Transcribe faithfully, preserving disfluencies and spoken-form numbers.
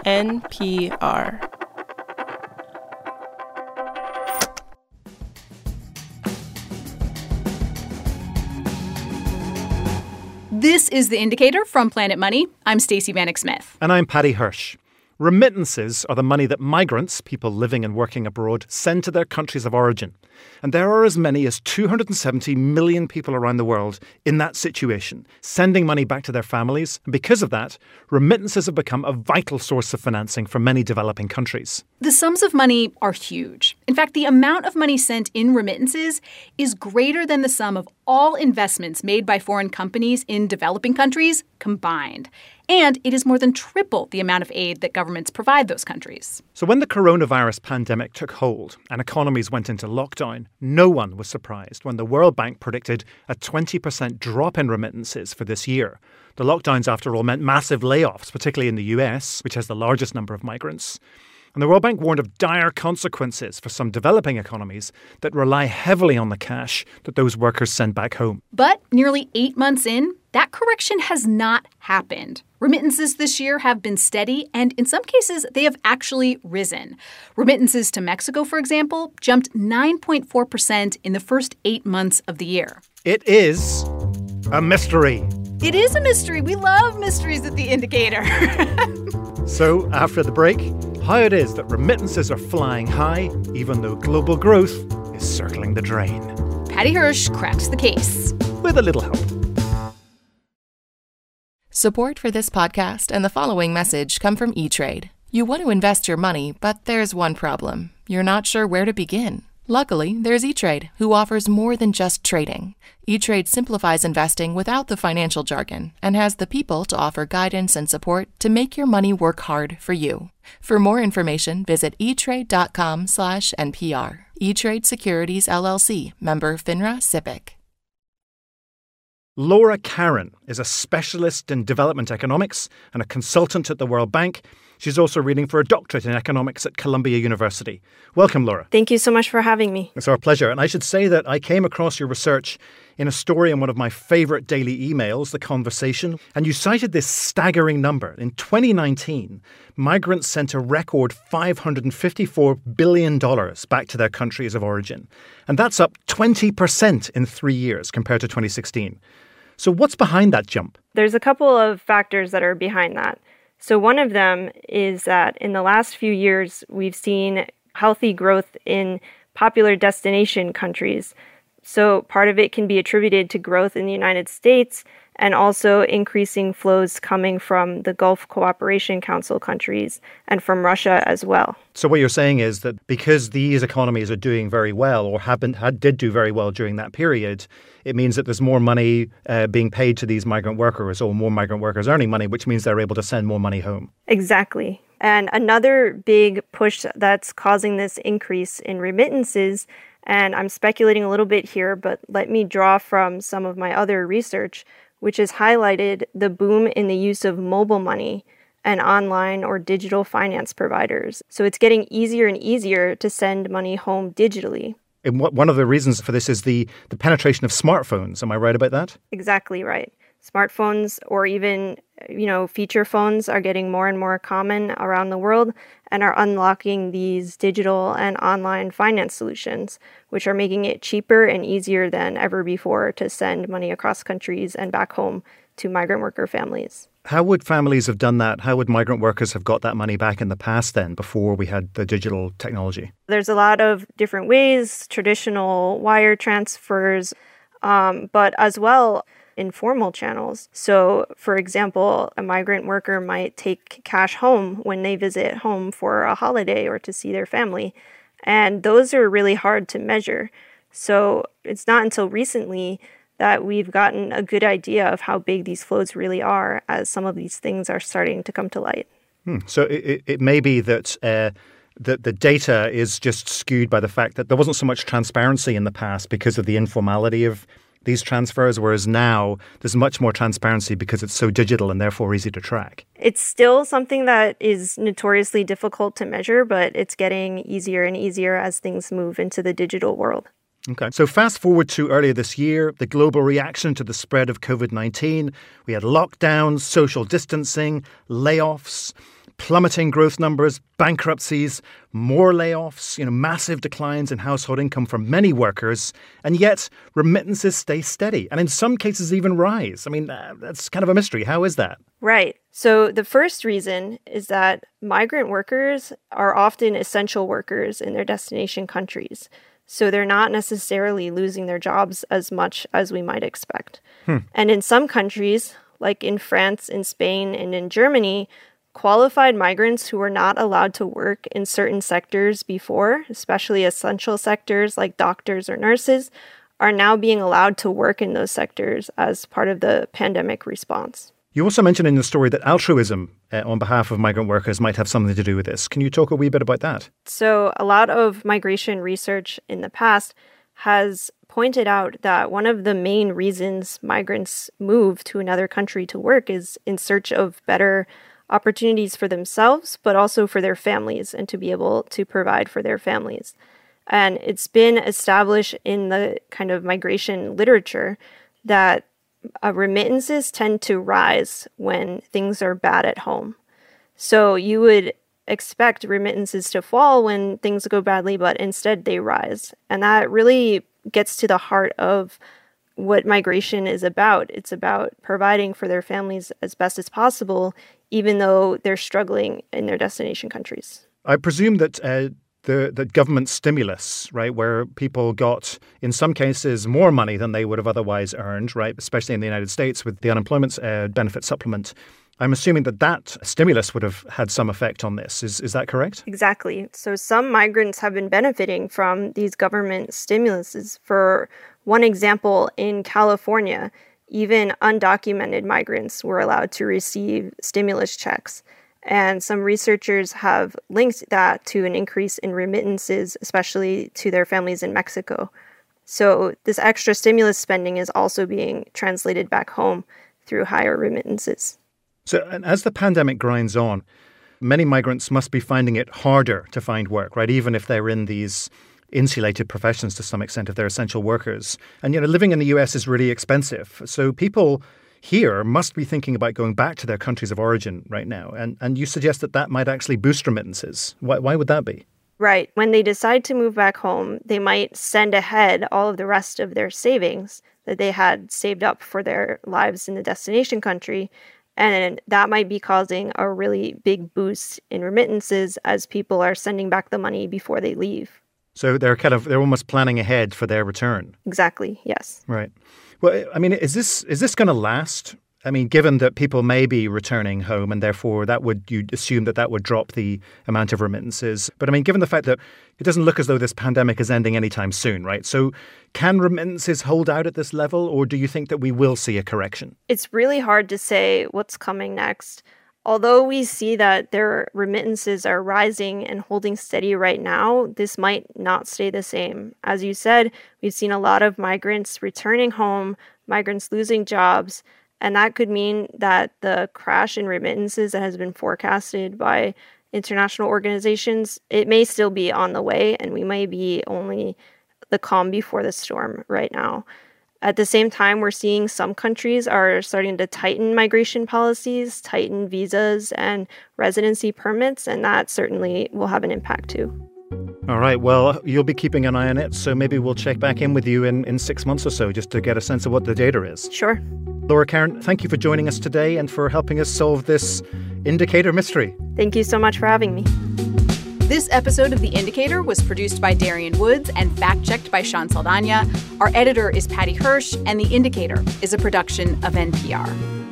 N P R. This is The Indicator from Planet Money. I'm Stacey Vanek Smith. And I'm Paddy Hirsch. Remittances are the money that migrants, people living and working abroad, send to their countries of origin. And there are as many as two hundred seventy million people around the world in that situation, sending money back to their families. And because of that, remittances have become a vital source of financing for many developing countries. The sums of money are huge. In fact, the amount of money sent in remittances is greater than the sum of all investments made by foreign companies in developing countries combined. And it is more than triple the amount of aid that governments provide those countries. So when the coronavirus pandemic took hold and economies went into lockdown, no one was surprised when the World Bank predicted a twenty percent drop in remittances for this year. The lockdowns, after all, meant massive layoffs, particularly in the U S, which has the largest number of migrants. And the World Bank warned of dire consequences for some developing economies that rely heavily on the cash that those workers send back home. But nearly eight months in, that correction has not happened. Remittances this year have been steady, and in some cases, they have actually risen. Remittances to Mexico, for example, jumped nine point four percent in the first eight months of the year. It is a mystery. It is a mystery. We love mysteries at The Indicator. So, after the break, how it is that remittances are flying high, even though global growth is circling the drain. Paddy Hirsch cracks the case. With a little help. Support for this podcast and the following message come from E-Trade. You want to invest your money, but there's one problem. You're not sure where to begin. Luckily, there's E-Trade, who offers more than just trading. E-Trade simplifies investing without the financial jargon and has the people to offer guidance and support to make your money work hard for you. For more information, visit etrade.com slash NPR. E-Trade Securities, L L C, member FINRA SIPC. Laura Caron is a specialist in development economics and a consultant at the World Bank. She's also reading for a doctorate in economics at Columbia University. Welcome, Laura. Thank you so much for having me. It's our pleasure. And I should say that I came across your research in a story in one of my favorite daily emails, The Conversation, and you cited this staggering number. In twenty nineteen, migrants sent a record five hundred fifty-four billion dollars back to their countries of origin. And that's up twenty percent in three years compared to twenty sixteen. So what's behind that jump? There's a couple of factors that are behind that. So one of them is that in the last few years, we've seen healthy growth in popular destination countries. So part of it can be attributed to growth in the United States and also increasing flows coming from the Gulf Cooperation Council countries and from Russia as well. So what you're saying is that because these economies are doing very well or have been, had, did do very well during that period, it means that there's more money uh, being paid to these migrant workers or more migrant workers earning money, which means they're able to send more money home. Exactly. And another big push that's causing this increase in remittances, and I'm speculating a little bit here, but let me draw from some of my other research, which has highlighted the boom in the use of mobile money and online or digital finance providers. So it's getting easier and easier to send money home digitally. And what, one of the reasons for this is the, the penetration of smartphones. Am I right about that? Exactly right. Smartphones or even, you know, feature phones are getting more and more common around the world and are unlocking these digital and online finance solutions, which are making it cheaper and easier than ever before to send money across countries and back home to migrant worker families. How would families have done that? How would migrant workers have got that money back in the past then, before we had the digital technology? There's a lot of different ways, traditional wire transfers, um, but as well, informal channels. So, for example, a migrant worker might take cash home when they visit home for a holiday or to see their family. And those are really hard to measure. So it's not until recently that we've gotten a good idea of how big these flows really are as some of these things are starting to come to light. Hmm. So it, it may be that uh, the, the data is just skewed by the fact that there wasn't so much transparency in the past because of the informality of these transfers, whereas now there's much more transparency because it's so digital and therefore easy to track. It's still something that is notoriously difficult to measure, but it's getting easier and easier as things move into the digital world. Okay. So fast forward to earlier this year, the global reaction to the spread of covid nineteen. We had lockdowns, social distancing, layoffs. plummeting growth numbers, bankruptcies, more layoffs, you know, massive declines in household income for many workers, and yet remittances stay steady and in some cases even rise. I mean, uh, that's kind of a mystery. How is that? Right. So the first reason is that migrant workers are often essential workers in their destination countries. So they're not necessarily losing their jobs as much as we might expect. Hmm. And in some countries, like in France, in Spain, and in Germany, qualified migrants who were not allowed to work in certain sectors before, especially essential sectors like doctors or nurses, are now being allowed to work in those sectors as part of the pandemic response. You also mentioned in the story that altruism uh, on behalf of migrant workers might have something to do with this. Can you talk a wee bit about that? So a lot of migration research in the past has pointed out that one of the main reasons migrants move to another country to work is in search of better opportunities for themselves, but also for their families and to be able to provide for their families. And it's been established in the kind of migration literature that uh, remittances tend to rise when things are bad at home. So you would expect remittances to fall when things go badly, but instead they rise. And that really gets to the heart of what migration is about. It's about providing for their families as best as possible, even though they're struggling in their destination countries. I presume that uh, the, the government stimulus, right, where people got, in some cases, more money than they would have otherwise earned, right, especially in the United States with the unemployment uh, benefit supplement, I'm assuming that that stimulus would have had some effect on this. Is is that correct? Exactly. So some migrants have been benefiting from these government stimuluses. For one example, in California, even undocumented migrants were allowed to receive stimulus checks. And some researchers have linked that to an increase in remittances, especially to their families in Mexico. So this extra stimulus spending is also being translated back home through higher remittances. So and as the pandemic grinds on, many migrants must be finding it harder to find work, right? Even if they're in these insulated professions to some extent, if they're essential workers. And, you know, living in the U S is really expensive. So people here must be thinking about going back to their countries of origin right now. And and you suggest that that might actually boost remittances. Why, why would that be? Right. When they decide to move back home, they might send ahead all of the rest of their savings that they had saved up for their lives in the destination country. And that might be causing a really big boost in remittances as people are sending back the money before they leave. So they're kind of they're almost planning ahead for their return. Exactly. Yes. Right. Well, I mean, is this is this going to last? I mean, given that people may be returning home and therefore that would, you'd assume that that would drop the amount of remittances. But I mean, given the fact that it doesn't look as though this pandemic is ending anytime soon, right? So can remittances hold out at this level, or do you think that we will see a correction? It's really hard to say what's coming next. Although we see that their remittances are rising and holding steady right now, this might not stay the same. As you said, we've seen a lot of migrants returning home, migrants losing jobs, and that could mean that the crash in remittances that has been forecasted by international organizations, it may still be on the way, and we may be only the calm before the storm right now. At the same time, we're seeing some countries are starting to tighten migration policies, tighten visas and residency permits, and that certainly will have an impact too. All right. Well, you'll be keeping an eye on it, so maybe we'll check back in with you in, in six months or so just to get a sense of what the data is. Sure. Laura Cairn, thank you for joining us today and for helping us solve this indicator mystery. Thank you so much for having me. This episode of The Indicator was produced by Darian Woods and fact-checked by Sean Saldana. Our editor is Patty Hirsch, and The Indicator is a production of N P R.